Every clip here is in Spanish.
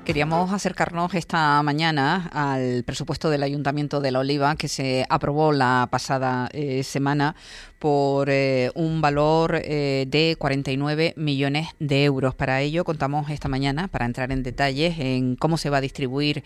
Queríamos acercarnos esta mañana al presupuesto del Ayuntamiento de La Oliva, que se aprobó la pasada semana por un valor de 49 millones de euros. Para ello contamos esta mañana, para entrar en detalles en cómo se va a distribuir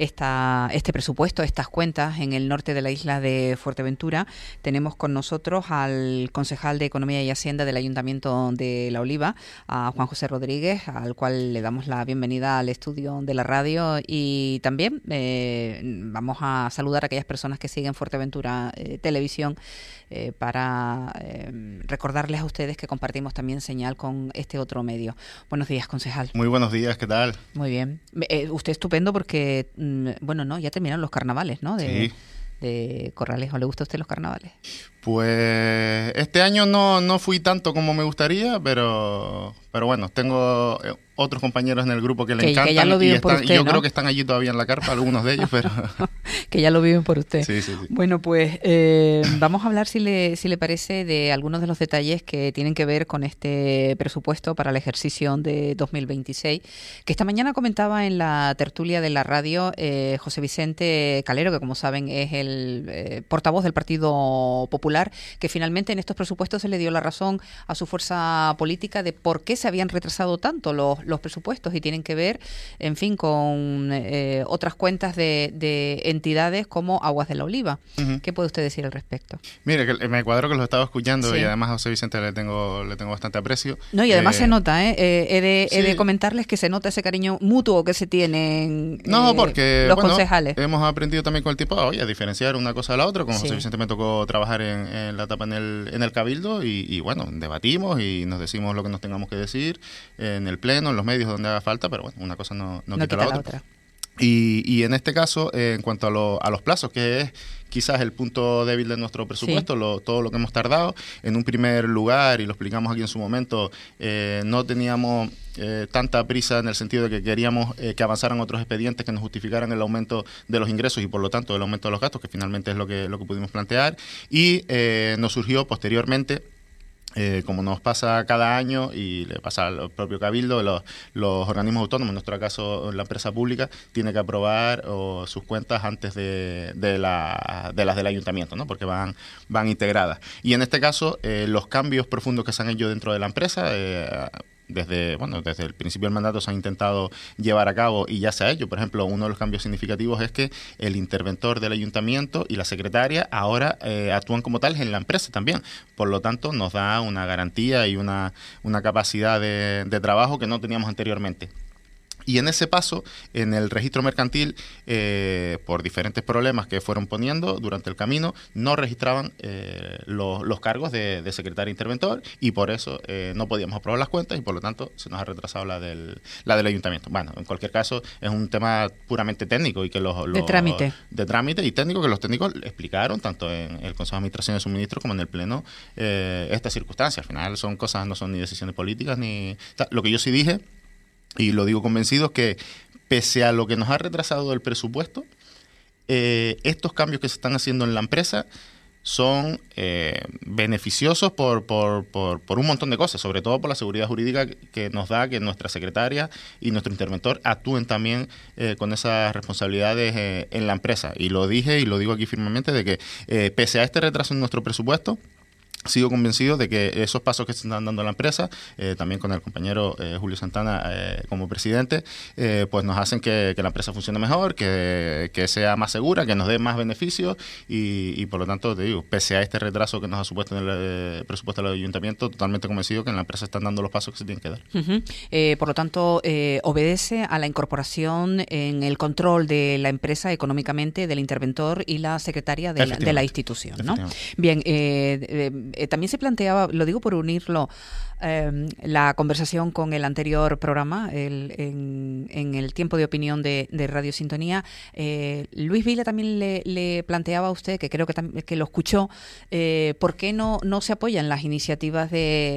este presupuesto, estas cuentas en el norte de la isla de Fuerteventura. Tenemos con nosotros al concejal de Economía y Hacienda del Ayuntamiento de La Oliva, a Juan José Rodríguez, al cual le damos la bienvenida al estudio de la radio, y también vamos a saludar a aquellas personas que siguen Fuerteventura Televisión para recordarles a ustedes que compartimos también señal con este otro medio. Buenos días, concejal. Muy buenos días, ¿qué tal? Muy bien. Usted estupendo porque, ya terminaron los carnavales, ¿no? Sí. De Corralejo. ¿Le gusta a usted los carnavales? Pues este año no fui tanto como me gustaría, pero bueno, tengo otros compañeros en el grupo que le encantan, que ya lo viven por usted, yo ¿no? creo que están allí todavía en la carpa, algunos de ellos, pero... que ya lo viven por usted. Sí. Bueno, pues vamos a hablar, si le parece, de algunos de los detalles que tienen que ver con este presupuesto para el ejercicio de 2026, que esta mañana comentaba en la tertulia de la radio José Vicente Calero, que como saben es el portavoz del Partido Popular, que finalmente en estos presupuestos se le dio la razón a su fuerza política de por qué se habían retrasado tanto los presupuestos, y tienen que ver, en fin, con otras cuentas de entidades como Aguas de la Oliva. Uh-huh. ¿Qué puede usted decir al respecto? Mire, que me cuadro que los estaba escuchando, sí. Y además a José Vicente le tengo bastante aprecio. No, y además se nota, he de comentarles que se nota ese cariño mutuo que se tienen porque, los concejales. Hemos aprendido también con el tiempo a diferenciar una cosa de la otra. Con José Vicente me tocó trabajar en la etapa en el Cabildo y debatimos y nos decimos lo que nos tengamos que decir en el pleno, en los medios donde haga falta, pero bueno, una cosa no quita la otra. Y en este caso, en cuanto a los plazos, que es quizás el punto débil de nuestro presupuesto, todo lo que hemos tardado, en un primer lugar, y lo explicamos aquí en su momento, no teníamos tanta prisa en el sentido de que queríamos que avanzaran otros expedientes que nos justificaran el aumento de los ingresos y por lo tanto el aumento de los gastos, que finalmente es lo que pudimos plantear, y nos surgió posteriormente, como nos pasa cada año y le pasa al propio Cabildo, los organismos autónomos, en nuestro caso la empresa pública, tiene que aprobar sus cuentas antes de las del ayuntamiento, ¿no? Porque van integradas. Y en este caso, los cambios profundos que se han hecho dentro de la empresa, desde el principio del mandato se han intentado llevar a cabo y ya se ha hecho. Por ejemplo, uno de los cambios significativos es que el interventor del ayuntamiento y la secretaria ahora actúan como tales en la empresa también. Por lo tanto, nos da una garantía y una capacidad de trabajo que no teníamos anteriormente. Y en ese paso, en el registro mercantil, por diferentes problemas que fueron poniendo durante el camino, no registraban los cargos de secretario interventor y por eso no podíamos aprobar las cuentas y por lo tanto se nos ha retrasado la del ayuntamiento. Bueno, en cualquier caso es un tema puramente técnico y que de trámite. De trámite y técnico, que los técnicos explicaron tanto en el Consejo de Administración de Suministro como en el Pleno esta circunstancia. Al final son cosas, no son ni decisiones políticas ni... Lo que yo sí dije, y lo digo convencido, es que pese a lo que nos ha retrasado el presupuesto, estos cambios que se están haciendo en la empresa son beneficiosos por un montón de cosas, sobre todo por la seguridad jurídica que nos da que nuestra secretaria y nuestro interventor actúen también con esas responsabilidades en la empresa. Y lo dije y lo digo aquí firmemente de que pese a este retraso en nuestro presupuesto, sigo convencido de que esos pasos que se están dando en la empresa, también con el compañero Julio Santana como presidente, pues nos hacen que la empresa funcione mejor, que sea más segura, que nos dé más beneficios y por lo tanto, te digo, pese a este retraso que nos ha supuesto en el presupuesto del ayuntamiento, totalmente convencido que en la empresa están dando los pasos que se tienen que dar. Uh-huh. Por lo tanto, obedece a la incorporación en el control de la empresa económicamente del interventor y la secretaria de la institución, ¿no? Bien, también se planteaba, lo digo por unirlo, la conversación con el anterior programa, en el tiempo de opinión de Radio Sintonía. Luis Vila también le planteaba a usted, que creo que lo escuchó, ¿por qué no se apoyan las iniciativas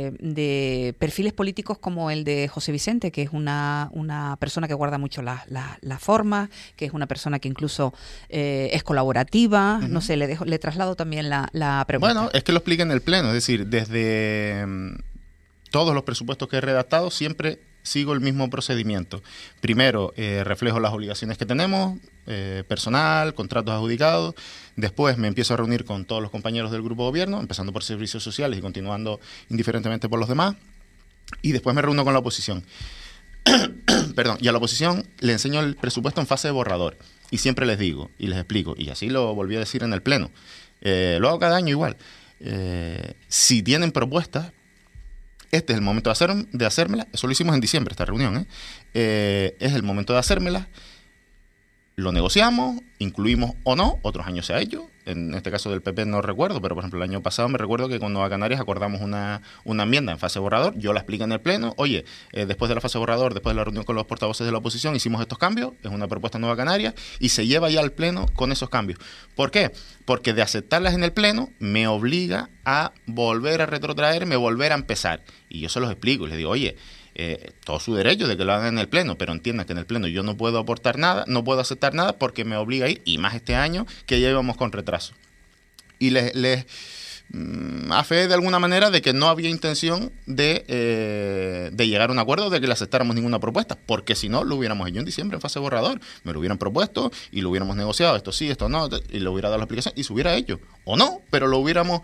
de perfiles políticos como el de José Vicente, que es una persona que guarda mucho las formas, que es una persona que incluso es colaborativa? Uh-huh. No sé, le traslado también la pregunta. Bueno, es que lo explica en el Pleno, es decir, desde todos los presupuestos que he redactado siempre sigo el mismo procedimiento. Primero, reflejo las obligaciones que tenemos, personal, contratos adjudicados. Después me empiezo a reunir con todos los compañeros del grupo de gobierno, empezando por servicios sociales y continuando indiferentemente por los demás. Y después me reúno con la oposición. Perdón, y a la oposición le enseño el presupuesto en fase de borrador. Y siempre les digo y les explico, y así lo volví a decir en el Pleno. Lo hago cada año igual. Si tienen propuestas, este es el momento de hacérmelas. Eso lo hicimos en diciembre, esta reunión. Es el momento de hacérmelas. Lo negociamos, incluimos o no, otros años se ha hecho. En este caso del PP no recuerdo, pero por ejemplo el año pasado me recuerdo que con Nueva Canarias acordamos una enmienda en fase borrador. Yo la expliqué en el Pleno. Oye, después de la fase borrador, después de la reunión con los portavoces de la oposición, hicimos estos cambios. Es una propuesta de Nueva Canarias y se lleva ya al Pleno con esos cambios. ¿Por qué? Porque de aceptarlas en el Pleno me obliga a volver a retrotraerme, volver a empezar. Y yo se los explico y les digo, oye, todo su derecho de que lo hagan en el Pleno, pero entiendan que en el Pleno yo no puedo aportar nada, no puedo aceptar nada porque me obliga a ir, y más este año que ya íbamos con retraso. Y les a fe de alguna manera de que no había intención de llegar a un acuerdo, de que le aceptáramos ninguna propuesta, porque si no lo hubiéramos hecho en diciembre en fase borrador, me lo hubieran propuesto y lo hubiéramos negociado, esto sí, esto no, y le hubiera dado la explicación y se hubiera hecho, o no, pero lo hubiéramos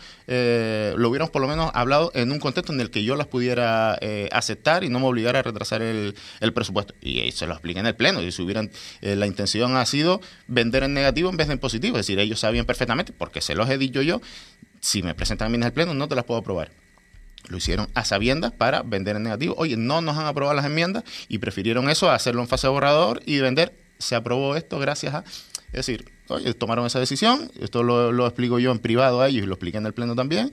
por lo menos hablado en un contexto en el que yo las pudiera aceptar y no me obligara a retrasar el presupuesto, y se lo expliqué en el Pleno. Y si hubieran la intención ha sido vender en negativo en vez de en positivo, es decir, ellos sabían perfectamente, porque se los he dicho yo, si me presentan enmiendas al Pleno, no te las puedo aprobar. Lo hicieron a sabiendas para vender en negativo. Oye, no nos han aprobado las enmiendas y prefirieron eso a hacerlo en fase de borrador y vender. Se aprobó esto gracias a... Es decir, oye, tomaron esa decisión. Esto lo explico yo en privado a ellos y lo expliqué en el Pleno también.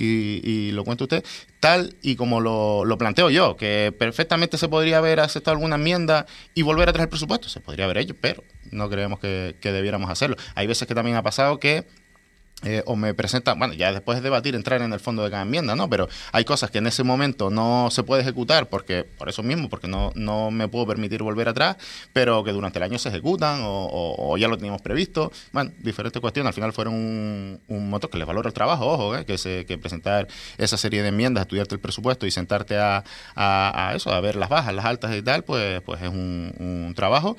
Y lo cuento usted tal y como lo planteo yo, que perfectamente se podría haber aceptado alguna enmienda y volver a traer el presupuesto. Se podría haber hecho, pero no creemos que debiéramos hacerlo. Hay veces que también ha pasado que o me presentan, bueno, ya después de debatir, entrar en el fondo de cada enmienda, ¿no? Pero hay cosas que en ese momento no se puede ejecutar porque no me puedo permitir volver atrás, pero que durante el año se ejecutan o ya lo teníamos previsto. Bueno, diferentes cuestiones. Al final fueron un motor que les valora el trabajo, ojo, que presentar esa serie de enmiendas, estudiarte el presupuesto y sentarte a ver las bajas, las altas y tal, pues es un trabajo.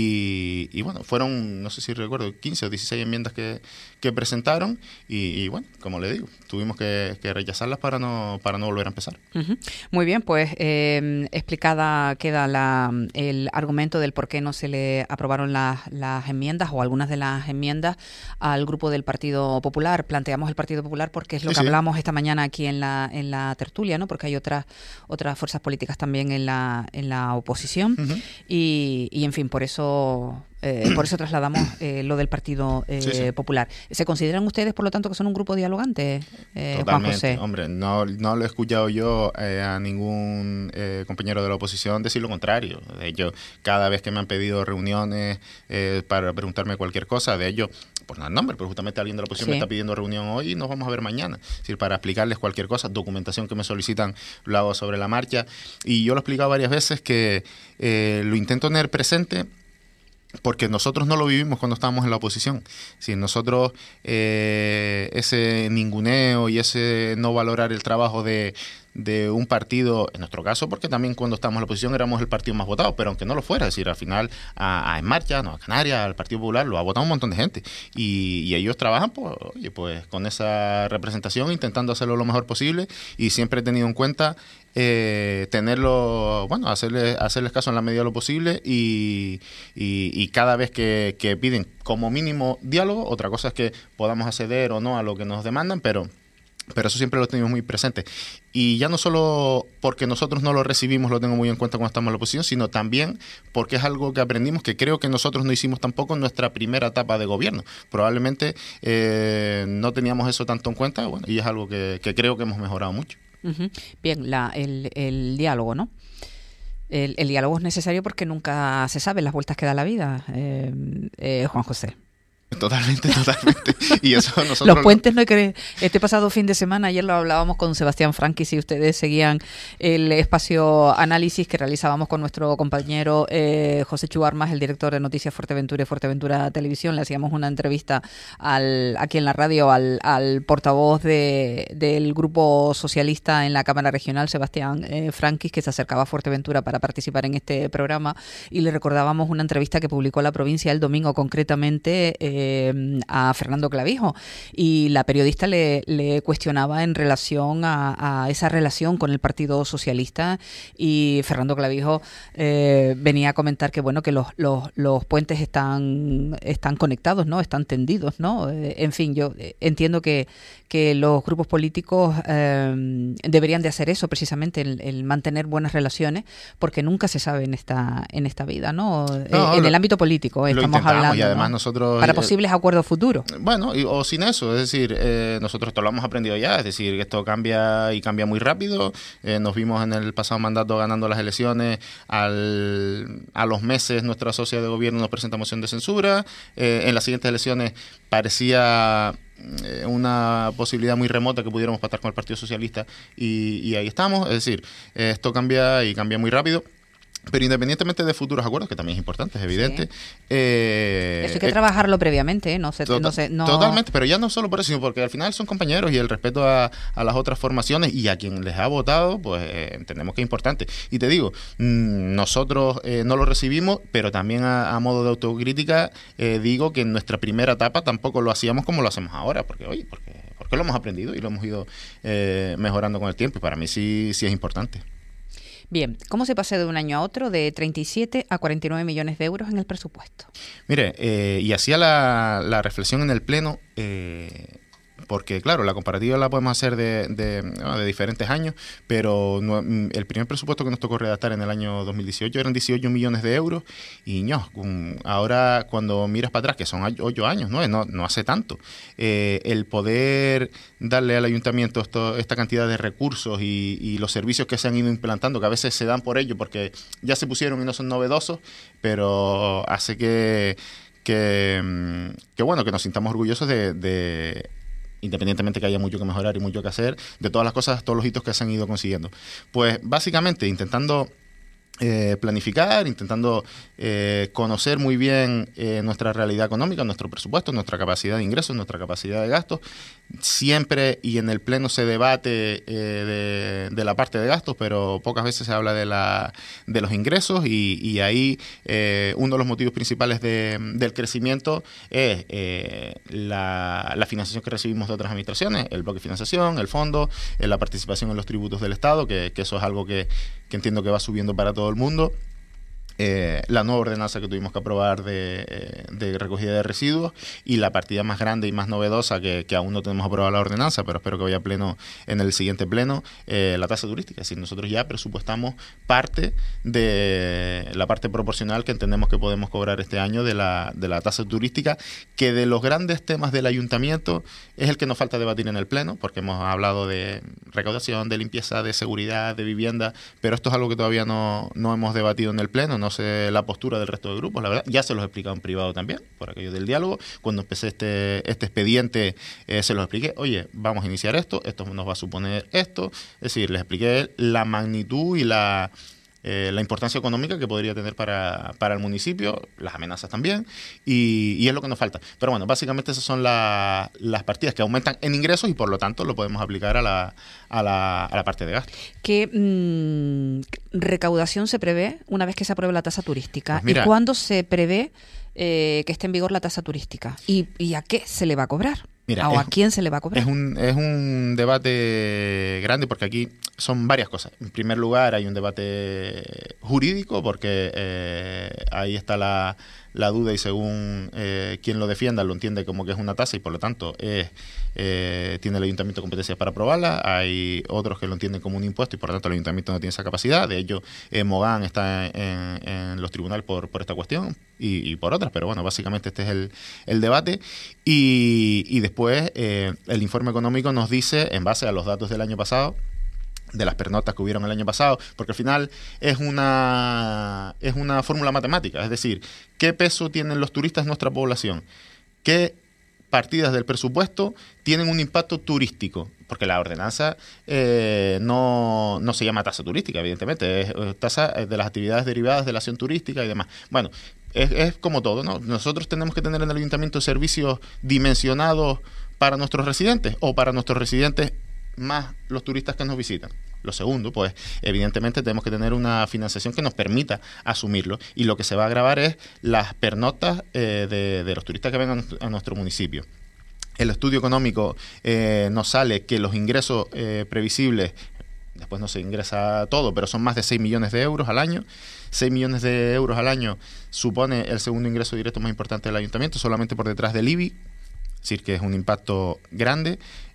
Y bueno, fueron, no sé si recuerdo, 15 o 16 enmiendas que presentaron y bueno, como le digo, tuvimos que rechazarlas para no volver a empezar. Uh-huh. Muy bien, pues explicada queda el argumento del por qué no se le aprobaron las enmiendas o algunas de las enmiendas al grupo del Partido Popular. Planteamos el Partido Popular porque es lo que hablamos esta mañana aquí en la tertulia, ¿no? Porque hay otras fuerzas políticas también en la oposición. Uh-huh. y en fin, por eso trasladamos lo del Partido Popular. ¿Se consideran ustedes, por lo tanto, que son un grupo dialogante, Juan José? Hombre, no lo he escuchado yo a ningún compañero de la oposición decir lo contrario. De hecho, cada vez que me han pedido reuniones para preguntarme cualquier cosa, de ello, por no dar nombre, pero justamente alguien de la oposición me está pidiendo reunión hoy y nos vamos a ver mañana. Es decir, para explicarles cualquier cosa, documentación que me solicitan, lo hago sobre la marcha. Y yo lo he explicado varias veces que lo intento tener presente porque nosotros no lo vivimos cuando estábamos en la oposición. Si nosotros ese ninguneo y ese no valorar el trabajo de un partido, en nuestro caso, porque también cuando estábamos en la oposición éramos el partido más votado, pero aunque no lo fuera, es decir, al final a En Marcha, Nueva Canarias, al Partido Popular, lo ha votado un montón de gente y ellos trabajan pues con esa representación, intentando hacerlo lo mejor posible, y siempre he tenido en cuenta hacerles caso en la medida de lo posible y cada vez que piden como mínimo diálogo. Otra cosa es que podamos acceder o no a lo que nos demandan, pero eso siempre lo tenemos muy presente. Y ya no solo porque nosotros no lo recibimos, lo tengo muy en cuenta cuando estamos en la oposición, sino también porque es algo que aprendimos, que creo que nosotros no hicimos tampoco en nuestra primera etapa de gobierno. Probablemente no teníamos eso tanto en cuenta, bueno, y es algo que creo que hemos mejorado mucho. Uh-huh. Bien, el diálogo, ¿no? El diálogo es necesario porque nunca se sabe las vueltas que da la vida, Juan José. Totalmente. Y eso nosotros... Los puentes, no hay que... Este pasado fin de semana, ayer lo hablábamos con Sebastián Franqui, si ustedes seguían el espacio análisis que realizábamos con nuestro compañero José Chuarmas, el director de Noticias Fuerteventura y Fuerteventura Televisión. Le hacíamos una entrevista aquí en la radio al portavoz del Grupo Socialista en la Cámara Regional, Sebastián Franqui, que se acercaba a Fuerteventura para participar en este programa, y le recordábamos una entrevista que publicó La Provincia el domingo, concretamente a Fernando Clavijo, y la periodista le cuestionaba en relación a esa relación con el Partido Socialista, y Fernando Clavijo venía a comentar que bueno, que los puentes están conectados, ¿no? Están tendidos, ¿no? En fin, yo entiendo que los grupos políticos deberían de hacer eso, precisamente el mantener buenas relaciones, porque nunca se sabe en esta vida, ¿no? En el ámbito político estamos hablando, y además, ¿no? Nosotros para posibles acuerdos futuros. Bueno, o sin eso, es decir, nosotros esto lo hemos aprendido ya, es decir, que esto cambia y cambia muy rápido. Nos vimos en el pasado mandato ganando las elecciones, a los meses nuestra socia de gobierno nos presenta moción de censura, en las siguientes elecciones parecía una posibilidad muy remota que pudiéramos pactar con el Partido Socialista y ahí estamos, es decir, esto cambia y cambia muy rápido. Pero independientemente de futuros acuerdos, que también es importante, es evidente. Sí. Eso hay que trabajarlo previamente, no. Totalmente, pero ya no solo por eso, sino porque al final son compañeros y el respeto a las otras formaciones y a quien les ha votado, pues entendemos que es importante. Y te digo, nosotros no lo recibimos, pero también a modo de autocrítica digo que en nuestra primera etapa tampoco lo hacíamos como lo hacemos ahora, porque lo hemos aprendido y lo hemos ido mejorando con el tiempo, y para mí sí es importante. Bien, ¿cómo se pasa de un año a otro de 37 a 49 millones de euros en el presupuesto? Mire, y hacía la reflexión en el Pleno, porque claro, la comparativa la podemos hacer de diferentes años, pero el primer presupuesto que nos tocó redactar en el año 2018 eran 18 millones de euros, y ahora cuando miras para atrás, que son 8 años, no hace tanto, el poder darle al ayuntamiento esta cantidad de recursos y los servicios que se han ido implantando, que a veces se dan por ello porque ya se pusieron y no son novedosos, pero hace que bueno, que nos sintamos orgullosos de independientemente que haya mucho que mejorar y mucho que hacer, de todas las cosas, todos los hitos que se han ido consiguiendo. Pues básicamente intentando planificar, intentando conocer muy bien nuestra realidad económica, nuestro presupuesto, nuestra capacidad de ingresos, nuestra capacidad de gastos. Siempre y en el Pleno se debate de la parte de gastos, pero pocas veces se habla de los ingresos, y ahí uno de los motivos principales del crecimiento es la financiación que recibimos de otras administraciones, el bloque de financiación, el fondo, la participación en los tributos del Estado, que eso es algo que entiendo que va subiendo para todo el mundo. La nueva ordenanza que tuvimos que aprobar de recogida de residuos, y la partida más grande y más novedosa que aún no tenemos aprobada la ordenanza, pero espero que vaya a pleno en el siguiente pleno, la tasa turística. Es decir, nosotros ya presupuestamos parte de la parte proporcional que entendemos que podemos cobrar este año de la tasa turística, que de los grandes temas del ayuntamiento es el que nos falta debatir en el pleno, porque hemos hablado de recaudación, de limpieza, de seguridad, de vivienda, pero esto es algo que todavía no hemos debatido en el pleno. No sé la postura del resto de grupos, la verdad. Ya se los he explicado en privado también, por aquello del diálogo. Cuando empecé este expediente se los expliqué. Oye, vamos a iniciar esto nos va a suponer esto. Es decir, les expliqué la magnitud y la importancia económica que podría tener para el municipio, las amenazas también, y es lo que nos falta. Pero bueno, básicamente esas son las partidas que aumentan en ingresos, y por lo tanto lo podemos aplicar a la parte de gasto. ¿Qué recaudación se prevé una vez que se apruebe la tasa turística? Pues mira, ¿y cuándo se prevé que esté en vigor la tasa turística? ¿Y a qué se le va a cobrar? Mira, ¿O a quién se le va a cobrar? Es un debate grande, porque aquí son varias cosas. En primer lugar, hay un debate jurídico, porque ahí está la duda, y según quien lo defienda lo entiende como que es una tasa, y por lo tanto tiene el ayuntamiento competencias para aprobarla. Hay otros que lo entienden como un impuesto, y por lo tanto el ayuntamiento no tiene esa capacidad. De hecho, Mogán está en los tribunales por esta cuestión y por otras, pero bueno, básicamente este es el debate. Y después el informe económico nos dice, en base a los datos del año pasado, de las pernotas que hubieron el año pasado, porque al final es una fórmula matemática, es decir, ¿qué peso tienen los turistas en nuestra población? qué partidas del presupuesto tienen un impacto turístico, porque la ordenanza no se llama tasa turística, evidentemente, es tasa de las actividades derivadas de la acción turística y demás. Bueno, es como todo, ¿no? Nosotros tenemos que tener en el ayuntamiento servicios dimensionados para nuestros residentes o para nuestros residentes más los turistas que nos visitan. Lo segundo, pues evidentemente tenemos que tener una financiación que nos permita asumirlo, y lo que se va a gravar es las pernoctas de los turistas que vengan a nuestro municipio. El estudio económico nos sale que los ingresos previsibles, después no se ingresa todo, pero son más de 6 millones de euros al año. 6 millones de euros al año supone el segundo ingreso directo más importante del ayuntamiento, solamente por detrás del IBI. Es decir, que es un impacto grande,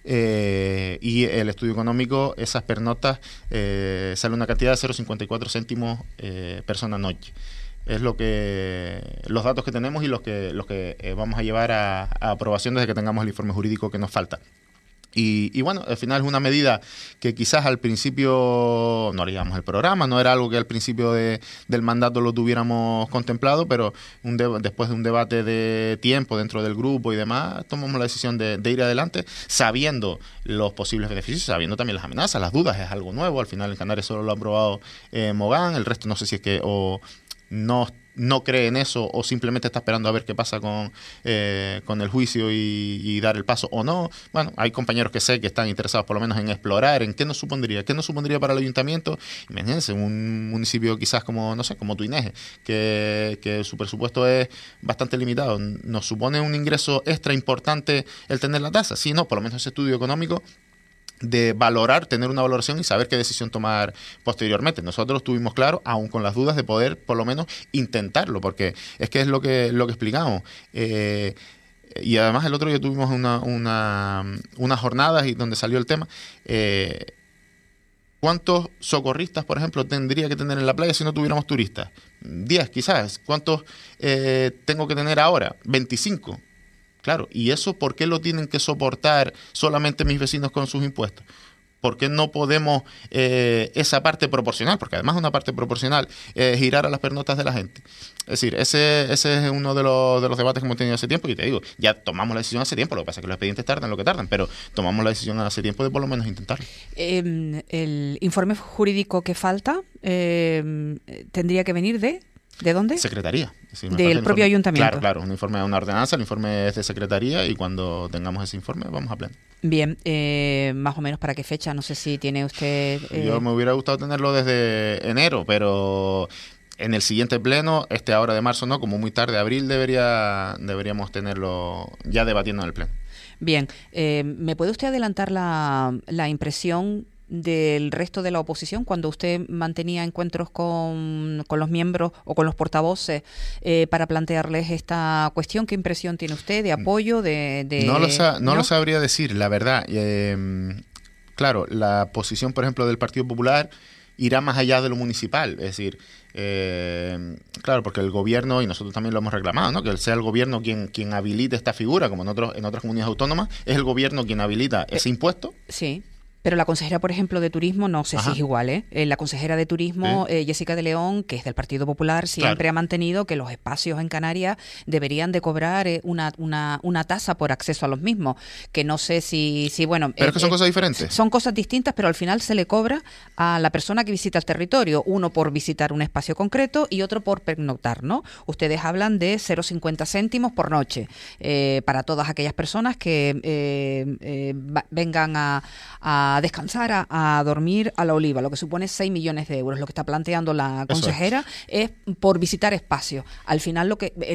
y el estudio económico, esas pernoctas, sale una cantidad de 0,54 céntimos persona noche. Es los datos que tenemos y los que vamos a llevar a aprobación desde que tengamos el informe jurídico que nos falta. Y bueno, al final es una medida que quizás al principio no haríamos el programa, no era algo que al principio del mandato lo tuviéramos contemplado, pero después de un debate de tiempo dentro del grupo y demás, tomamos la decisión de ir adelante, sabiendo los posibles beneficios, sabiendo también las amenazas, las dudas. Es algo nuevo, al final en Canarias solo lo ha aprobado Mogán, el resto no sé si es que o no cree en eso o simplemente está esperando a ver qué pasa con el juicio y dar el paso o no. Bueno, hay compañeros que sé que están interesados por lo menos en explorar en qué nos supondría para el ayuntamiento. Imagínense, un municipio quizás como, no sé, como Tuineje, que su presupuesto es bastante limitado. ¿Nos supone un ingreso extra importante el tener la tasa? Sí, no, por lo menos ese estudio económico de valorar, tener una valoración y saber qué decisión tomar posteriormente. Nosotros tuvimos claro, aún con las dudas, de poder por lo menos intentarlo, porque es que es lo que explicamos. Y además el otro día tuvimos unas jornadas y donde salió el tema. ¿Cuántos socorristas, por ejemplo, tendría que tener en la playa si no tuviéramos turistas? 10 quizás. ¿Cuántos tengo que tener ahora? 25. Claro, ¿y eso por qué lo tienen que soportar solamente mis vecinos con sus impuestos? ¿Por qué no podemos esa parte proporcional? Porque además una parte proporcional es girar a las pernotas de la gente. Es decir, ese es uno de los debates que hemos tenido hace tiempo, y te digo, ya tomamos la decisión hace tiempo, lo que pasa es que los expedientes tardan lo que tardan, pero tomamos la decisión hace tiempo de por lo menos intentarlo. El informe jurídico que falta tendría que venir ¿de dónde? Secretaría. Del propio ayuntamiento. Claro, un informe de una ordenanza, el informe es de secretaría, y cuando tengamos ese informe vamos a pleno. Bien, más o menos para qué fecha, no sé si tiene usted... Yo me hubiera gustado tenerlo desde enero, pero en el siguiente pleno, ahora de marzo no, como muy tarde, abril deberíamos tenerlo ya debatiendo en el pleno. Bien, ¿me puede usted adelantar la impresión del resto de la oposición cuando usted mantenía encuentros con los miembros o con los portavoces para plantearles esta cuestión? ¿Qué impresión tiene usted de apoyo? No lo sabría decir, la verdad. Claro, la posición, por ejemplo, del Partido Popular irá más allá de lo municipal, es decir, claro, porque el gobierno, y nosotros también lo hemos reclamado, ¿no?, que sea el gobierno quien habilite esta figura, como en otras comunidades autónomas, es el gobierno quien habilita ese impuesto. Sí. Pero la consejera, por ejemplo, de Turismo, no sé si es igual, ¿eh? La consejera de Turismo, sí, Jessica de León, que es del Partido Popular, siempre ha mantenido que los espacios en Canarias deberían de cobrar una tasa por acceso a los mismos, que no sé si bueno... Pero es que son cosas diferentes. Son cosas distintas, pero al final se le cobra a la persona que visita el territorio, uno por visitar un espacio concreto y otro por pernoctar, ¿no? Ustedes hablan de 0,50 céntimos por noche para todas aquellas personas que vengan a descansar, a dormir a la Oliva, lo que supone 6 millones de euros. Lo que está planteando la consejera es por visitar espacios. Al final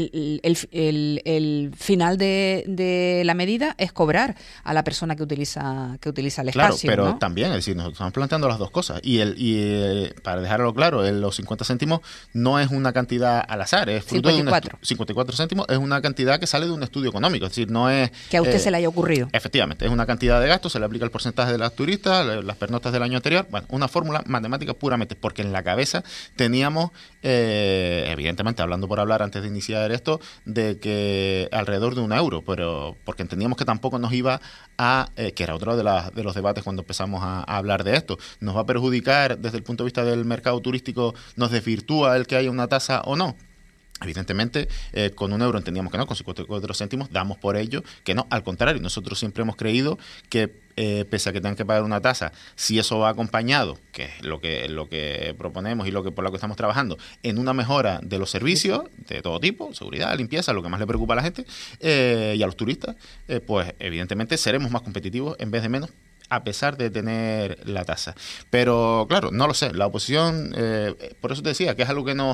el final de la medida es cobrar a la persona que utiliza el espacio. Claro, pero ¿no? También, es decir, nos estamos planteando las dos cosas. Y para dejarlo claro, los 50 céntimos no es una cantidad al azar, es fruto 54. de 54 céntimos es una cantidad que sale de un estudio económico, es decir, no es... Que a usted se le haya ocurrido. Efectivamente, es una cantidad de gastos, se le aplica el porcentaje de las turistas, las pernotas del año anterior, bueno, una fórmula matemática puramente, porque en la cabeza teníamos, evidentemente, hablando por hablar antes de iniciar esto, de que alrededor de €1, pero porque entendíamos que tampoco nos iba que era otro de los debates cuando empezamos a hablar de esto, nos va a perjudicar desde el punto de vista del mercado turístico, nos desvirtúa el que haya una tasa o no. Evidentemente, con 1 euro entendíamos que no, con 54 céntimos damos por ello que no. Al contrario, nosotros siempre hemos creído que pese a que tengan que pagar una tasa, si eso va acompañado, que es lo que proponemos y por lo que estamos trabajando, en una mejora de los servicios de todo tipo, seguridad, limpieza, lo que más le preocupa a la gente y a los turistas, pues evidentemente seremos más competitivos en vez de menos, a pesar de tener la tasa. Pero, claro, no lo sé. La oposición, por eso te decía, que es algo que nos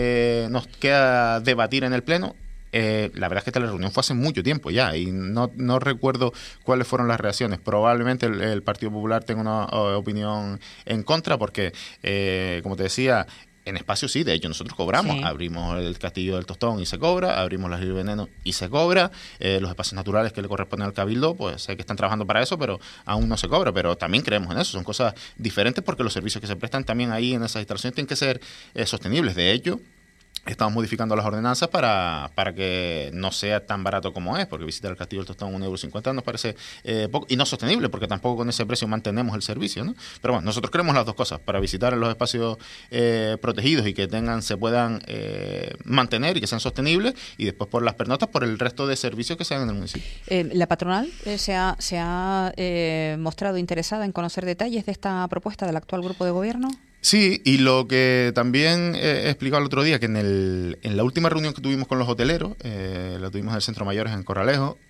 queda debatir en el Pleno. La verdad es que esta reunión fue hace mucho tiempo ya y no recuerdo cuáles fueron las reacciones. Probablemente el Partido Popular tenga una opinión en contra porque, como te decía, en espacio sí, de hecho nosotros cobramos, sí. Abrimos el Castillo del Tostón y se cobra, abrimos las Islas Veneno y se cobra, los espacios naturales que le corresponden al Cabildo, pues sé que están trabajando para eso, pero aún no se cobra, pero también creemos en eso, son cosas diferentes porque los servicios que se prestan también ahí en esas instalaciones tienen que ser sostenibles. De hecho, estamos modificando las ordenanzas para que no sea tan barato como es, porque visitar el Castillo del Tostón 1,50 € nos parece poco y no sostenible, porque tampoco con ese precio mantenemos el servicio, ¿no? Pero bueno, nosotros queremos las dos cosas, para visitar los espacios protegidos y que se puedan mantener y que sean sostenibles, y después por las pernotas, por el resto de servicios que sean en el municipio. ¿La patronal se ha mostrado interesada en conocer detalles de esta propuesta del actual grupo de gobierno? Sí, y lo que también he explicado el otro día, que en la última reunión que tuvimos con los hoteleros, la tuvimos en el Centro Mayores en Corralejo,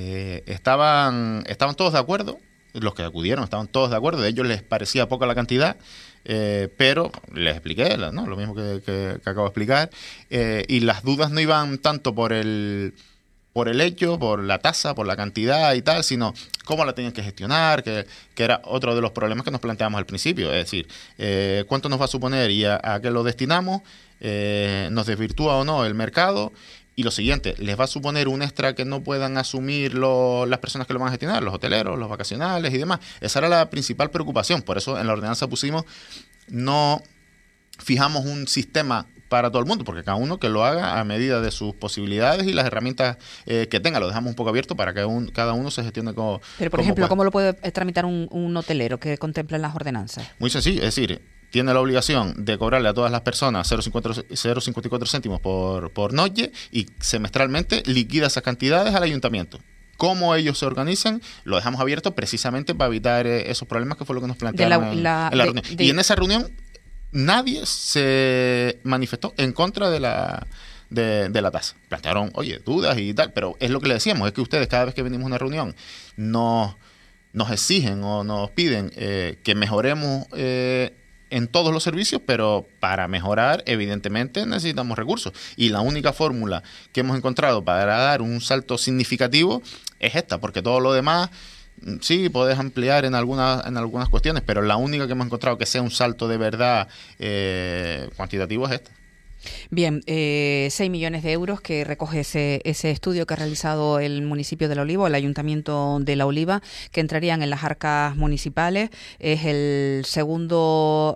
estaban todos de acuerdo, los que acudieron estaban todos de acuerdo, de ellos les parecía poca la cantidad, pero les expliqué, ¿no? Lo mismo que acabo de explicar, y las dudas no iban tanto por el hecho, por la tasa, por la cantidad y tal, sino cómo la tenían que gestionar, que era otro de los problemas que nos planteamos al principio, es decir, cuánto nos va a suponer y a qué lo destinamos, nos desvirtúa o no el mercado, y lo siguiente, les va a suponer un extra que no puedan asumir las personas que lo van a gestionar, los hoteleros, los vacacionales y demás. Esa era la principal preocupación, por eso en la ordenanza pusimos, no fijamos un sistema para todo el mundo, porque cada uno que lo haga a medida de sus posibilidades y las herramientas que tenga. Lo dejamos un poco abierto para que cada uno se gestione como... Pero, por ejemplo, ¿cómo lo puede tramitar un hotelero que contempla en las ordenanzas? Muy sencillo, es decir, tiene la obligación de cobrarle a todas las personas 0,54 céntimos por noche y semestralmente liquida esas cantidades al ayuntamiento. Cómo ellos se organizan, lo dejamos abierto precisamente para evitar esos problemas, que fue lo que nos plantearon en la reunión. Y en esa reunión nadie se manifestó en contra de la tasa. Plantearon, dudas y tal, pero es lo que le decíamos, es que ustedes cada vez que venimos a una reunión nos exigen o nos piden que mejoremos en todos los servicios, pero para mejorar evidentemente necesitamos recursos, y la única fórmula que hemos encontrado para dar un salto significativo es esta, porque todo lo demás sí, podés ampliar en algunas cuestiones, pero la única que hemos encontrado que sea un salto de verdad cuantitativo es esta. Bien, 6 millones de euros que recoge ese estudio que ha realizado el municipio de La Oliva, el ayuntamiento de La Oliva, que entrarían en las arcas municipales. Es el segundo,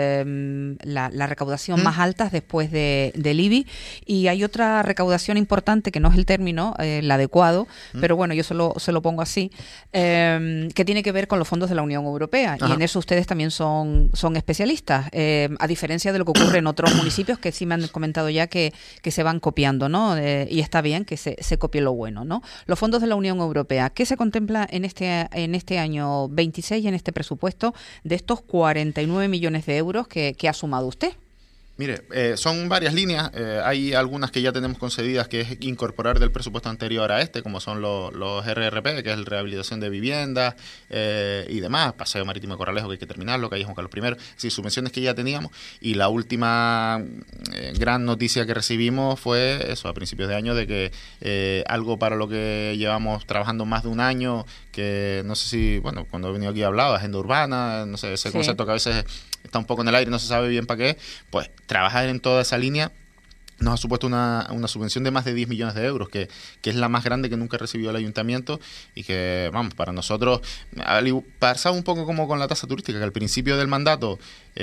la recaudación más alta después del IBI. Y hay otra recaudación importante, que no es el término, el adecuado, pero bueno, yo se lo pongo así, que tiene que ver con los fondos de la Unión Europea. Ajá. Y en eso ustedes también son especialistas, a diferencia de lo que ocurre en otros municipios, que sí me han comentado ya que se van copiando, ¿no? Y está bien que se copie lo bueno, ¿no? Los fondos de la Unión Europea, ¿qué se contempla en este año 26 y en este presupuesto de estos 49 millones de euros que ha sumado usted? Mire, son varias líneas, hay algunas que ya tenemos concedidas, que es incorporar del presupuesto anterior a como son los RRP, que es la rehabilitación de viviendas y demás, Paseo Marítimo de Corralejo, que hay que terminarlo, Calle Juan Carlos I, sí, subvenciones que ya teníamos, y la última gran noticia que recibimos fue eso, a principios de año, de que algo para lo que llevamos trabajando más de un año, que no sé si, bueno, cuando he venido aquí he hablado, agenda urbana, no sé, ese concepto que a veces está un poco en el aire, no se sabe bien para qué, pues trabajar en toda esa línea nos ha supuesto una subvención de más de 10 millones de euros, que es la más grande que nunca recibió el ayuntamiento, y que, vamos, para nosotros pasaba un poco como con la tasa turística, que al principio del mandato,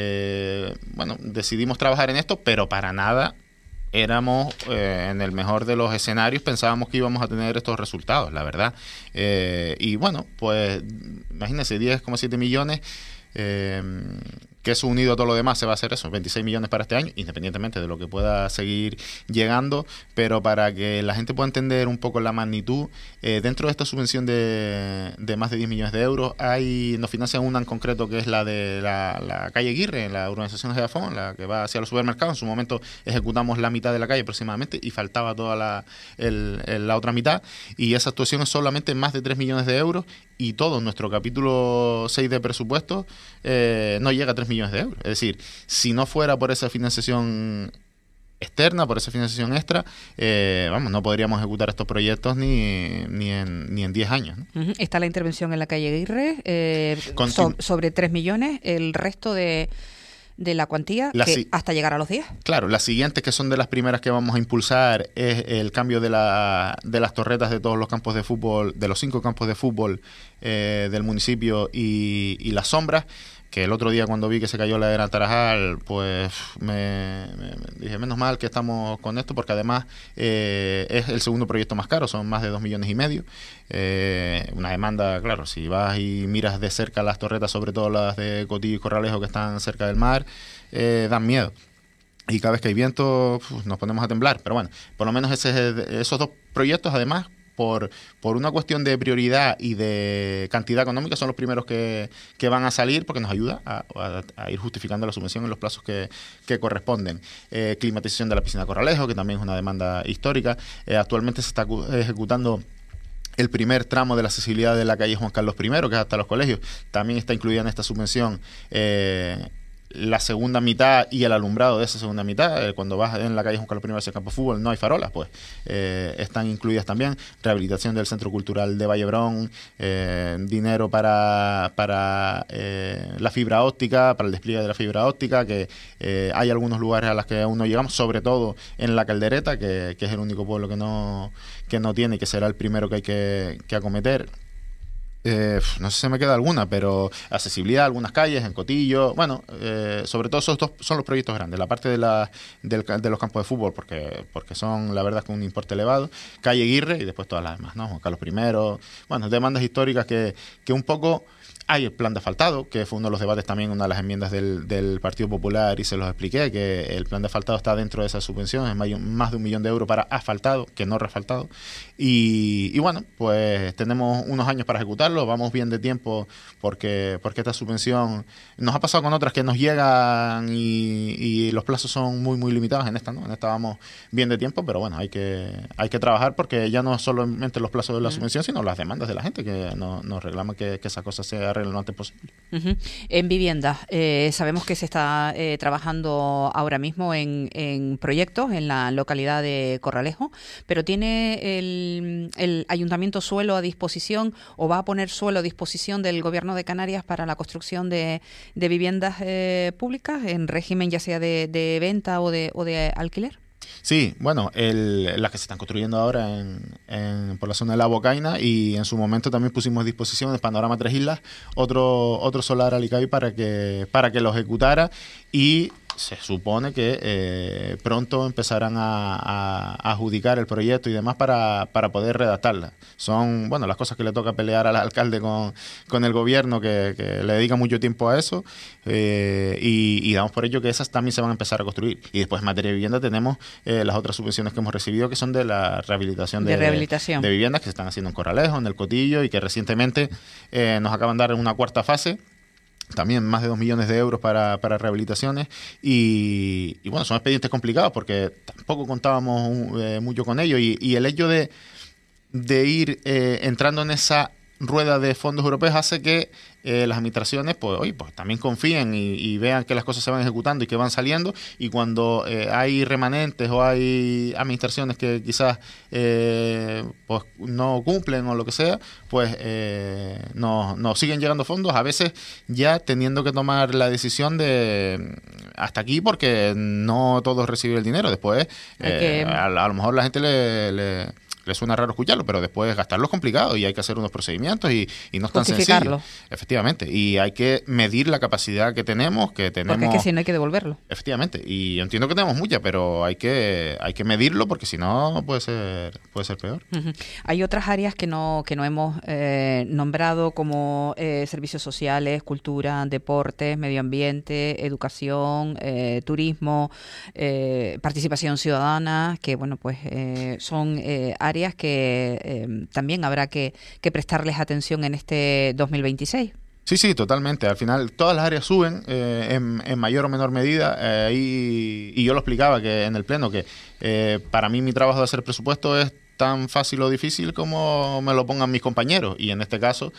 decidimos trabajar en esto, pero para nada éramos, en el mejor de los escenarios, pensábamos que íbamos a tener estos resultados, la verdad. Y bueno, pues imagínense, 10,7 millones, que eso unido a todo lo demás se va a hacer eso, 26 millones para este año, independientemente de lo que pueda seguir llegando, pero para que la gente pueda entender un poco la magnitud, dentro de esta subvención de más de 10 millones de euros, nos financian una en concreto que es la de la calle Aguirre, la urbanización de Dafón, la que va hacia los supermercados. En su momento ejecutamos la mitad de la calle aproximadamente y faltaba toda la otra mitad, y esa actuación es solamente más de 3 millones de euros, y todo nuestro capítulo 6 de presupuesto no llega a 3 millones de euros. Es decir, si no fuera por esa financiación externa, por esa financiación extra, no podríamos ejecutar estos proyectos ni en 10 años, ¿no? Está la intervención en la calle Aguirre, sobre 3 millones, el resto de la cuantía hasta llegar a los 10. Claro, las siguientes, que son de las primeras que vamos a impulsar, es el cambio de las torretas de todos los campos de fútbol, de los 5 campos de fútbol del municipio, y las sombras, que el otro día cuando vi que se cayó la de Gran Tarajal, pues me dije, menos mal que estamos con esto, porque además es el segundo proyecto más caro, son más de 2,5 millones. Una demanda, claro, si vas y miras de cerca las torretas, sobre todo las de Cotillo y Corralejo, que están cerca del mar, dan miedo. Y cada vez que hay viento, nos ponemos a temblar. Pero bueno, por lo menos esos 2 proyectos, además, por una cuestión de prioridad y de cantidad económica, son los primeros que van a salir, porque nos ayuda a ir justificando la subvención en los plazos que corresponden. Climatización de la piscina Corralejo, que también es una demanda histórica. Actualmente se está ejecutando el primer tramo de la accesibilidad de la calle Juan Carlos I, que es hasta los colegios. También está incluida en esta subvención la segunda mitad y el alumbrado de esa segunda mitad. Cuando vas en la calle Juan Carlos I hacia el campo de fútbol no hay farolas, pues están incluidas también. Rehabilitación del Centro Cultural de Vallebrón, dinero para la fibra óptica, para el despliegue de la fibra óptica, que hay algunos lugares a los que aún no llegamos, sobre todo en La Caldereta, que es el único pueblo que no tiene, y que será el primero que hay que acometer. No sé si se me queda alguna, pero accesibilidad a algunas calles, en Cotillo, sobre todo esos 2 son los proyectos grandes, la parte de los campos de fútbol, porque son, la verdad, con un importe elevado, calle Aguirre, y después todas las demás, ¿no? Juan Carlos I, demandas históricas que un poco. Hay el plan de asfaltado, que fue uno de los debates también, una de las enmiendas del Partido Popular, y se los expliqué, que el plan de asfaltado está dentro de esa subvención, es más de 1 millón de euros para asfaltado, que no refaltado. Y bueno, pues tenemos unos años para ejecutarlo, vamos bien de tiempo, porque esta subvención nos ha pasado con otras que nos llegan y los plazos son muy, muy limitados. En esta, ¿no? En esta vamos bien de tiempo, pero bueno, hay que trabajar, porque ya no es solamente los plazos de la subvención, sino las demandas de la gente, que nos reclaman que esa cosa se arregle lo antes posible. En vivienda, sabemos que se está trabajando ahora mismo en proyectos en la localidad de Corralejo, pero ¿tiene el Ayuntamiento suelo a disposición, o va a poner suelo a disposición del Gobierno de Canarias para la construcción de viviendas públicas en régimen ya sea de venta o de alquiler? Sí, bueno, las que se están construyendo ahora por la zona de la Bocaina, y en su momento también pusimos a disposición el Panorama Tres Islas otro solar Alicavi para que lo ejecutara, y se supone que pronto empezarán a adjudicar el proyecto y demás para poder redactarla. Son, las cosas que le toca pelear al alcalde con el gobierno, que le dedica mucho tiempo a eso, y damos por ello que esas también se van a empezar a construir. Y después en materia de vivienda tenemos las otras subvenciones que hemos recibido, que son de la rehabilitación de viviendas que se están haciendo en Corralejo, en el Cotillo, y que recientemente nos acaban de dar una 4ª fase. También más de 2 millones de euros para rehabilitaciones, y son expedientes complicados, porque tampoco contábamos mucho con ello, y el hecho de ir entrando en esa rueda de fondos europeos hace que las administraciones pues también confíen y vean que las cosas se van ejecutando y que van saliendo, y cuando hay remanentes o hay administraciones que quizás pues no cumplen o lo que sea, pues nos siguen llegando fondos, a veces ya teniendo que tomar la decisión de hasta aquí, porque no todos reciben el dinero. Después a lo mejor la gente les suena raro escucharlo, pero después gastarlo es complicado y hay que hacer unos procedimientos y no es tan Justificarlo. sencillo. Efectivamente, y hay que medir la capacidad que tenemos. Porque es que si no hay que devolverlo. Efectivamente, y yo entiendo que tenemos mucha, pero hay que medirlo porque si no puede ser peor. Uh-huh. Hay otras áreas que no hemos nombrado como servicios sociales, cultura, deportes, medio ambiente, educación, turismo, participación ciudadana, que bueno, pues son áreas que también habrá que prestarles atención en este 2026. Sí, totalmente. Al final todas las áreas suben en mayor o menor medida y yo lo explicaba que en el pleno que para mí mi trabajo de hacer presupuesto es tan fácil o difícil como me lo pongan mis compañeros y en este caso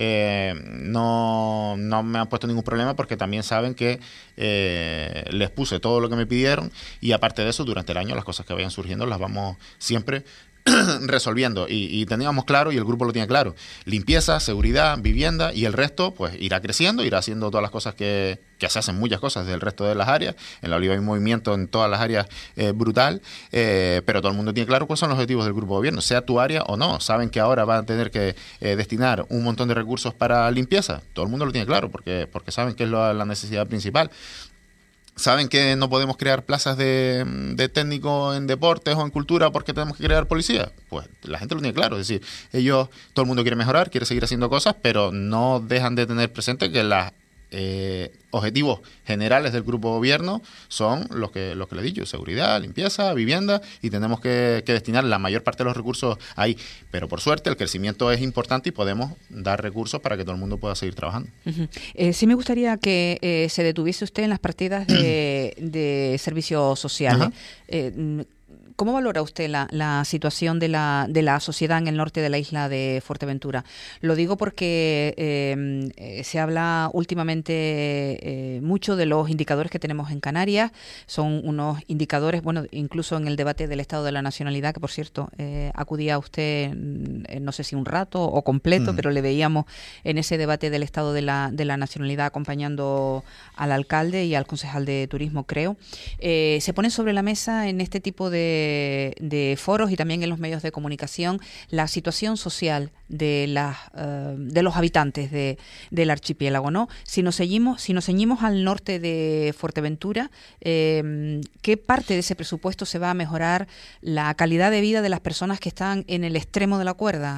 no me han puesto ningún problema porque también saben que les puse todo lo que me pidieron y aparte de eso durante el año las cosas que vayan surgiendo las vamos siempre resolviendo y teníamos claro y el grupo lo tiene claro, limpieza, seguridad, vivienda y el resto pues irá creciendo, irá haciendo todas las cosas que se hacen muchas cosas del resto de las áreas, en la Oliva hay un movimiento en todas las áreas brutal, pero todo el mundo tiene claro cuáles son los objetivos del grupo de gobierno, sea tu área o no, saben que ahora van a tener que destinar un montón de recursos para limpieza, todo el mundo lo tiene claro porque saben que es la necesidad principal. Saben que no podemos crear plazas de técnico en deportes o en cultura porque tenemos que crear policía. Pues la gente lo tiene claro. Es decir, todo el mundo quiere mejorar, quiere seguir haciendo cosas, pero no dejan de tener presente que los objetivos generales del grupo de gobierno son los que le he dicho, seguridad, limpieza, vivienda, y tenemos que destinar la mayor parte de los recursos ahí. Pero por suerte el crecimiento es importante y podemos dar recursos para que todo el mundo pueda seguir trabajando. Uh-huh. Sí me gustaría que se detuviese usted en las partidas de servicios sociales. ¿Cómo valora usted la situación de la sociedad en el norte de la isla de Fuerteventura? Lo digo porque se habla últimamente mucho de los indicadores que tenemos en Canarias. Son unos indicadores, bueno, incluso en el debate del Estado de la Nacionalidad, que por cierto acudía usted, no sé si un rato o completo, pero le veíamos en ese debate del Estado de la Nacionalidad acompañando al alcalde y al concejal de turismo, creo. Se pone sobre la mesa en este tipo de foros y también en los medios de comunicación la situación social de los habitantes del archipiélago, ¿no? Si nos ceñimos al norte de Fuerteventura, ¿qué parte de ese presupuesto se va a mejorar la calidad de vida de las personas que están en el extremo de la cuerda,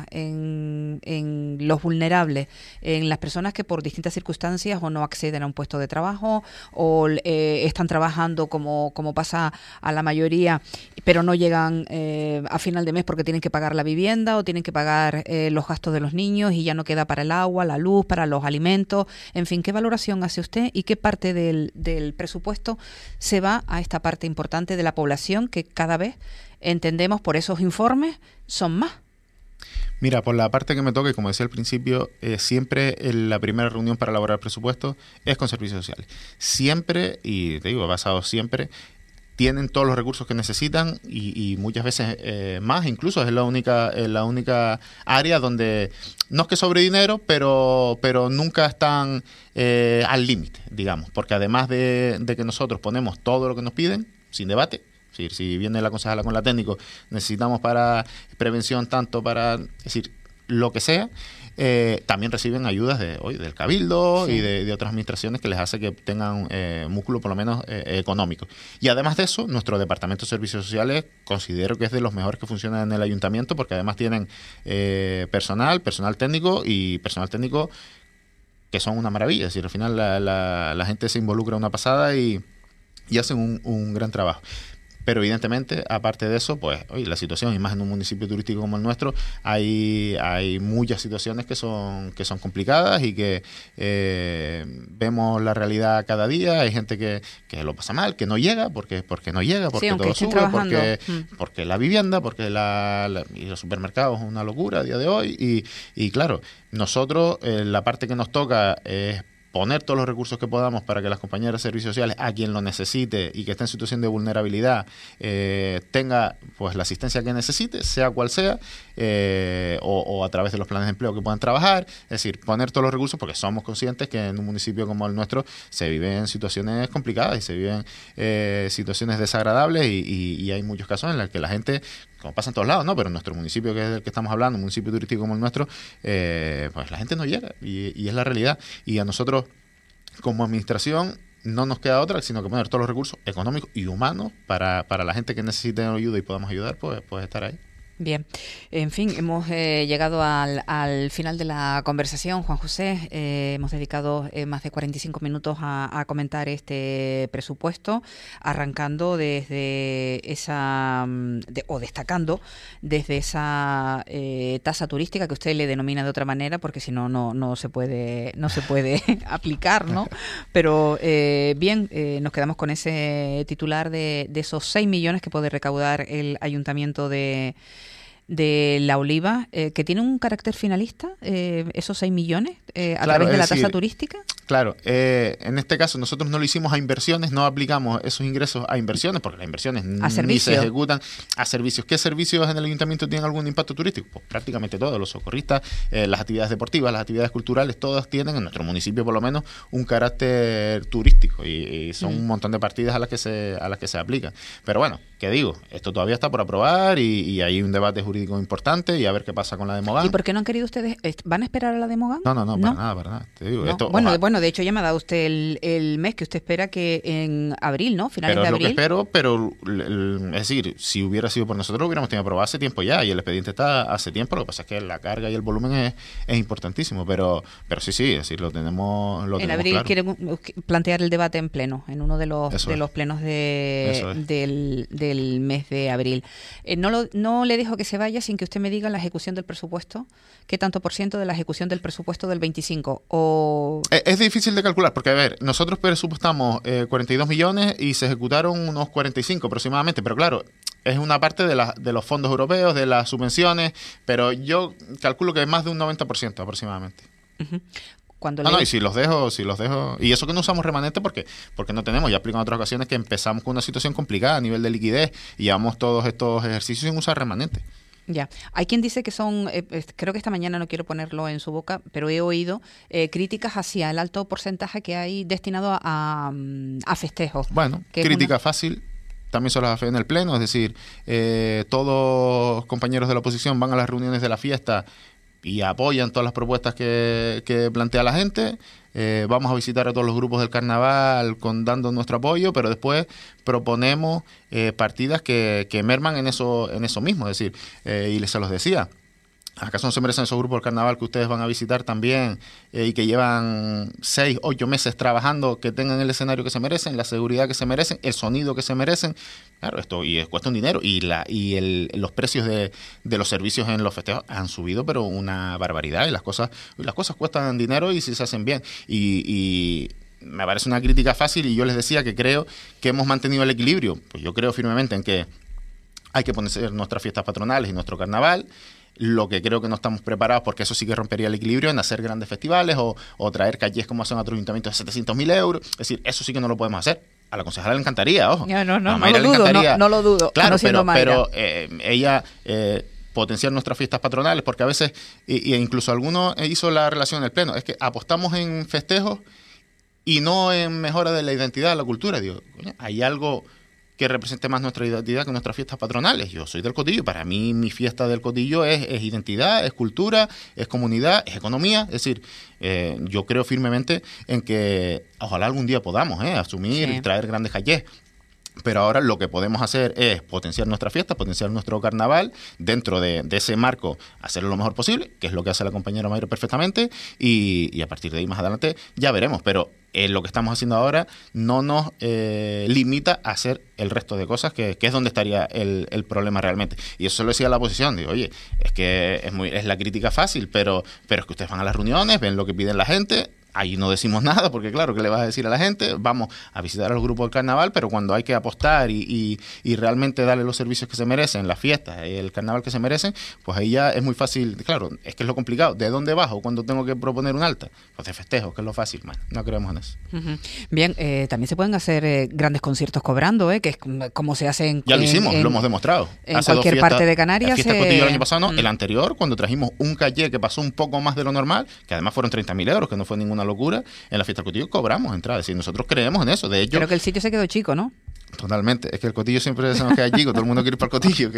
en los vulnerables, en las personas que por distintas circunstancias o no acceden a un puesto de trabajo o están trabajando como pasa a la mayoría, pero no llegan a final de mes porque tienen que pagar la vivienda o tienen que pagar los gastos de los niños y ya no queda para el agua, la luz, para los alimentos? En fin, ¿qué valoración hace usted y qué parte del presupuesto se va a esta parte importante de la población que cada vez entendemos por esos informes son más? Mira, por la parte que me toca, y como decía al principio, siempre la primera reunión para elaborar presupuesto es con servicios sociales. Siempre, y te digo, he basado siempre, tienen todos los recursos que necesitan y muchas veces más, incluso es la única área donde no es que sobre dinero, pero nunca están al límite, digamos, porque además de que nosotros ponemos todo lo que nos piden, sin debate. Es decir, si viene la concejala con la técnico, necesitamos para prevención tanto para, es decir, lo que sea, también reciben ayudas del Cabildo y de otras administraciones que les hace que tengan músculo por lo menos económico. Y además de eso, nuestro Departamento de Servicios Sociales considero que es de los mejores que funcionan en el ayuntamiento porque además tienen personal técnico y personal técnico que son una maravilla. Es decir, al final la gente se involucra una pasada y hacen un gran trabajo. Pero evidentemente, aparte de eso, pues hoy la situación, y más en un municipio turístico como el nuestro, hay muchas situaciones que son complicadas y que vemos la realidad cada día. Hay gente que lo pasa mal, que no llega, porque no llega, porque todo sube, porque la vivienda, porque y los supermercados es una locura a día de hoy. Y claro, nosotros, la parte que nos toca es poner todos los recursos que podamos para que las compañías de servicios sociales, a quien lo necesite y que esté en situación de vulnerabilidad, tenga pues la asistencia que necesite, sea cual sea, o a través de los planes de empleo que puedan trabajar. Es decir, poner todos los recursos porque somos conscientes que en un municipio como el nuestro se viven situaciones complicadas y se viven situaciones desagradables y hay muchos casos en los que la gente como pasa en todos lados, ¿no? Pero en nuestro municipio, que es del que estamos hablando, un municipio turístico como el nuestro, pues la gente no llega y es la realidad. Y a nosotros, como administración, no nos queda otra sino que poner todos los recursos económicos y humanos para la gente que necesite ayuda y podamos ayudar, pues estar ahí. Bien, en fin, hemos llegado al final de la conversación, Juan José. Hemos dedicado más de 45 minutos a comentar este presupuesto, arrancando desde esa, o destacando desde esa tasa turística que usted le denomina de otra manera, porque si no, no se puede aplicar, ¿no? Pero bien, nos quedamos con ese titular de esos 6 millones que puede recaudar el Ayuntamiento de La Oliva, que tiene un carácter finalista, esos 6 millones, a través de la tasa turística. Claro, en este caso nosotros no lo hicimos a inversiones, no aplicamos esos ingresos a inversiones, porque las inversiones ni se ejecutan a servicios. ¿Qué servicios en el ayuntamiento tienen algún impacto turístico? Pues prácticamente todos, los socorristas, las actividades deportivas, las actividades culturales, todas tienen, en nuestro municipio por lo menos, un carácter turístico y son un montón de partidas a las que se aplican. Pero bueno, ¿qué digo? Esto todavía está por aprobar y hay un debate jurídico importante y a ver qué pasa con la de Mogán. ¿Y por qué no han querido ustedes? ¿Van a esperar a la de Mogán? No, para nada. Te digo, no. Esto, bueno, de hecho ya me ha dado usted el mes que usted espera, que en abril, ¿no? Finales de abril. Pero es lo que espero, es decir, si hubiera sido por nosotros, lo hubiéramos tenido aprobado hace tiempo ya, y el expediente está hace tiempo. Lo que pasa es que la carga y el volumen es importantísimo, pero sí, es decir, lo tenemos en abril claro. Quieren plantear el debate en pleno, en uno de los plenos del mes de abril. No le dejo que se vaya sin que usted me diga la ejecución del presupuesto. ¿Qué tanto por ciento de la ejecución del presupuesto del 25? Es difícil de calcular, porque a ver, nosotros presupuestamos 42 millones y se ejecutaron unos 45 aproximadamente, pero claro, es una parte de los fondos europeos, de las subvenciones, pero yo calculo que es más de un 90% aproximadamente. Uh-huh. Y si los dejo, y eso que no usamos remanente porque no tenemos, ya explico en otras ocasiones que empezamos con una situación complicada a nivel de liquidez y llevamos todos estos ejercicios sin usar remanente. Ya, hay quien dice que son, creo que esta mañana, no quiero ponerlo en su boca, pero he oído críticas hacia el alto porcentaje que hay destinado a festejos. Bueno, crítica fácil. También se las hace en el pleno, es decir, todos los compañeros de la oposición van a las reuniones de la fiesta y apoyan todas las propuestas que plantea la gente. Vamos a visitar a todos los grupos del carnaval dando nuestro apoyo, pero después proponemos partidas que merman en eso mismo. Es decir, y se los decía, ¿acaso no se merecen esos grupos del carnaval que ustedes van a visitar también y que llevan 6, 8 meses trabajando, que tengan el escenario que se merecen, la seguridad que se merecen, el sonido que se merecen? Claro, esto cuesta un dinero y los precios de los servicios en los festejos han subido, pero una barbaridad, y las cosas cuestan dinero y si se hacen bien. Y me parece una crítica fácil, y yo les decía que creo que hemos mantenido el equilibrio. Pues yo creo firmemente en que hay que poner nuestras fiestas patronales y nuestro carnaval. Lo que creo que no estamos preparados, porque eso sí que rompería el equilibrio, en hacer grandes festivales o traer calles como hacen otros ayuntamientos de 700.000 euros. Es decir, eso sí que no lo podemos hacer. A la concejala le encantaría, ojo. No lo dudo. Claro, pero ella potenciar nuestras fiestas patronales, porque a veces, e incluso algunos hizo la relación en el pleno, es que apostamos en festejos y no en mejora de la identidad de la cultura. Digo, coño, hay algo que represente más nuestra identidad que nuestras fiestas patronales. Yo soy del Cotillo, para mí mi fiesta del Cotillo es identidad, es cultura, es comunidad, es economía. Es decir, yo creo firmemente en que ojalá algún día podamos asumir y traer grandes calles. Pero ahora lo que podemos hacer es potenciar nuestra fiesta, potenciar nuestro carnaval, dentro de ese marco hacerlo lo mejor posible, que es lo que hace la compañera Mayra perfectamente, y a partir de ahí más adelante ya veremos. Pero lo que estamos haciendo ahora no nos limita a hacer el resto de cosas, que es donde estaría el problema realmente. Y eso se lo decía a la oposición, digo, oye, es que es la crítica fácil, pero es que ustedes van a las reuniones, ven lo que piden la gente. Ahí no decimos nada, porque claro, ¿qué le vas a decir a la gente? Vamos a visitar a los grupos del carnaval, pero cuando hay que apostar y realmente darle los servicios que se merecen, las fiestas, el carnaval que se merecen, pues ahí ya es muy fácil. Claro, es que es lo complicado. ¿De dónde bajo cuando tengo que proponer un alta? Pues de festejos, que es lo fácil. Bueno, no creemos en eso. Uh-huh. Bien, también se pueden hacer grandes conciertos cobrando, que es como se hace en... Ya lo hicimos, lo hemos demostrado. En cualquier parte de Canarias. La fiesta de Cotillo el año pasado, no. El anterior, cuando trajimos un calle que pasó un poco más de lo normal, que además fueron 30.000 euros, que no fue ninguna locura, en la fiesta del Cotillo cobramos entrada. Es decir, nosotros creemos en eso. De hecho, pero que el sitio se quedó chico, ¿no? Totalmente, es que el cotillo siempre se nos queda chico, todo el mundo quiere ir para el cotillo,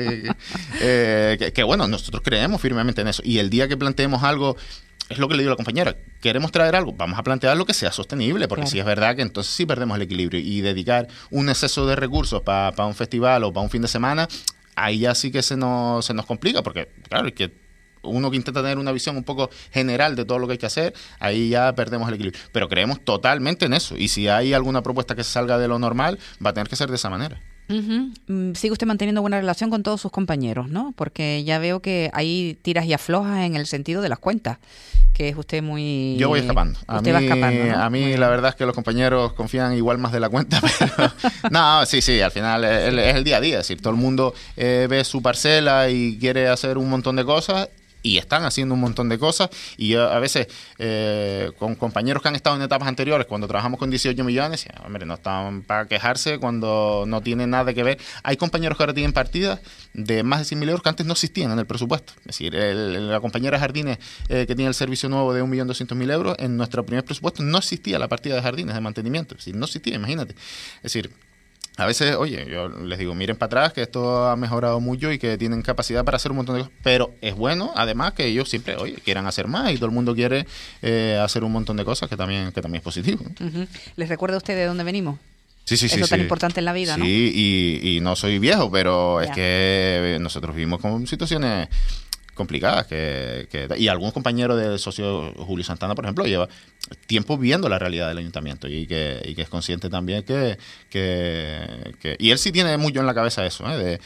que bueno, nosotros creemos firmemente en eso, y el día que planteemos algo, es lo que le digo a la compañera, queremos traer algo, vamos a plantear lo que sea sostenible, porque si es verdad que entonces sí perdemos el equilibrio, y dedicar un exceso de recursos para un festival o para un fin de semana, ahí ya sí que se nos complica, porque claro, es que uno que intenta tener una visión un poco general de todo lo que hay que hacer, ahí ya perdemos el equilibrio. Pero creemos totalmente en eso. Y si hay alguna propuesta que se salga de lo normal, va a tener que ser de esa manera. Sigue usted manteniendo buena relación con todos sus compañeros, ¿no? Porque ya veo que hay tiras y aflojas en el sentido de las cuentas, que es usted muy... Yo voy escapando. Usted va escapando, ¿no? A mí la verdad es que los compañeros confían igual más de la cuenta, pero... No, sí, al final es el día a día. Es decir, todo el mundo ve su parcela y quiere hacer un montón de cosas, y están haciendo un montón de cosas, y yo a veces con compañeros que han estado en etapas anteriores, cuando trabajamos con 18 millones, hombre, no están para quejarse cuando no tienen nada que ver. Hay compañeros que ahora tienen partidas de más de 100.000 euros que antes no existían en el presupuesto. Es decir, la compañera Jardines que tiene el servicio nuevo de 1.200.000 euros, en nuestro primer presupuesto no existía la partida de jardines de mantenimiento. Es decir, no existía, imagínate. Es decir, a veces, oye, yo les digo, miren para atrás, que esto ha mejorado mucho y que tienen capacidad para hacer un montón de cosas. Pero es bueno, además, que ellos siempre, oye, quieran hacer más, y todo el mundo quiere hacer un montón de cosas, que también es positivo, ¿no? ¿Les recuerda a usted de dónde venimos? Sí. Eso tan importante en la vida, ¿no? Sí, y no soy viejo, pero es que nosotros vivimos con situaciones complicadas, y algunos compañeros del socio Julio Santana, por ejemplo, lleva tiempo viendo la realidad del ayuntamiento, y que es consciente también que y él sí tiene mucho en la cabeza eso,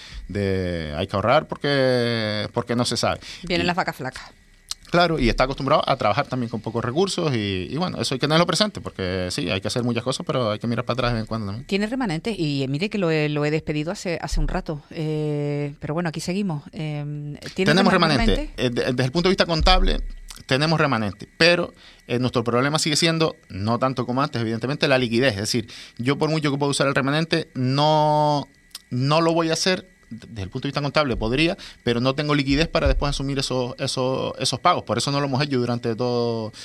de hay que ahorrar porque no se sabe. Vienen las vacas flacas. Claro, y está acostumbrado a trabajar también con pocos recursos, y bueno, eso hay que tenerlo presente, porque sí, hay que hacer muchas cosas, pero hay que mirar para atrás de vez en cuando también. Tiene remanentes, y mire que lo he despedido hace un rato, pero bueno, aquí seguimos. Tenemos remanente. Desde el punto de vista contable, tenemos remanente, pero nuestro problema sigue siendo, no tanto como antes, evidentemente, la liquidez. Es decir, yo por mucho que pueda usar el remanente, no lo voy a hacer. Desde el punto de vista contable podría, pero no tengo liquidez para después asumir esos pagos. Por eso no lo hemos hecho durante todos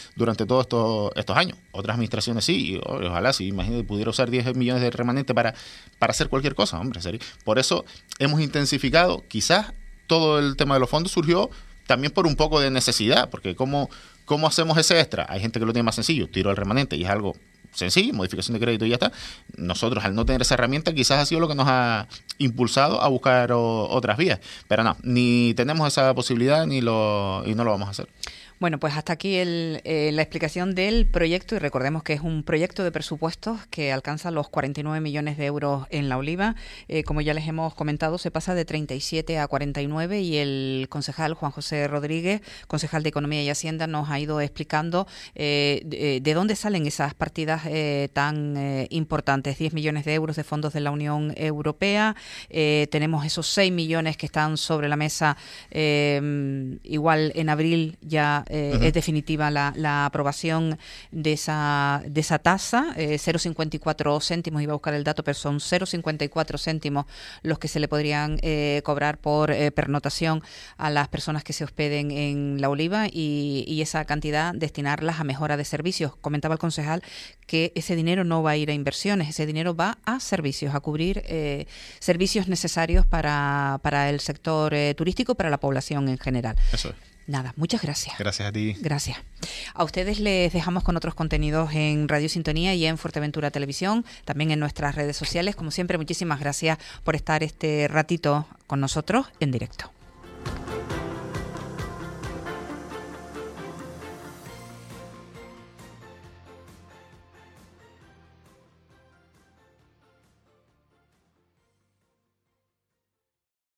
estos años. Otras administraciones sí, y ojalá, si imagínate, pudiera usar 10 millones de remanente para hacer cualquier cosa, hombre, sería. Por eso hemos intensificado. Quizás todo el tema de los fondos surgió también por un poco de necesidad, porque ¿cómo hacemos ese extra? Hay gente que lo tiene más sencillo, tiro el remanente, y es algo sencillo, modificación de crédito y ya está. Nosotros, al no tener esa herramienta, quizás ha sido lo que nos ha impulsado a buscar otras vías, pero no, ni tenemos esa posibilidad y no lo vamos a hacer. Bueno, pues hasta aquí la explicación del proyecto, y recordemos que es un proyecto de presupuestos que alcanza los 49 millones de euros en La Oliva. Como ya les hemos comentado, se pasa de 37 a 49, y el concejal Juan José Rodríguez, concejal de Economía y Hacienda, nos ha ido explicando de dónde salen esas partidas tan importantes. 10 millones de euros de fondos de la Unión Europea, tenemos esos 6 millones que están sobre la mesa, igual en abril ya es definitiva la aprobación de esa tasa, 0,54 céntimos, iba a buscar el dato, pero son 0,54 céntimos los que se le podrían cobrar por pernotación a las personas que se hospeden en La Oliva, y esa cantidad destinarlas a mejora de servicios. Comentaba el concejal que ese dinero no va a ir a inversiones, ese dinero va a servicios, a cubrir servicios necesarios para el sector turístico, para la población en general. Eso es. Nada, muchas gracias. Gracias a ti. Gracias. A ustedes les dejamos con otros contenidos en Radio Sintonía y en Fuerteventura Televisión, también en nuestras redes sociales. Como siempre, muchísimas gracias por estar este ratito con nosotros en directo.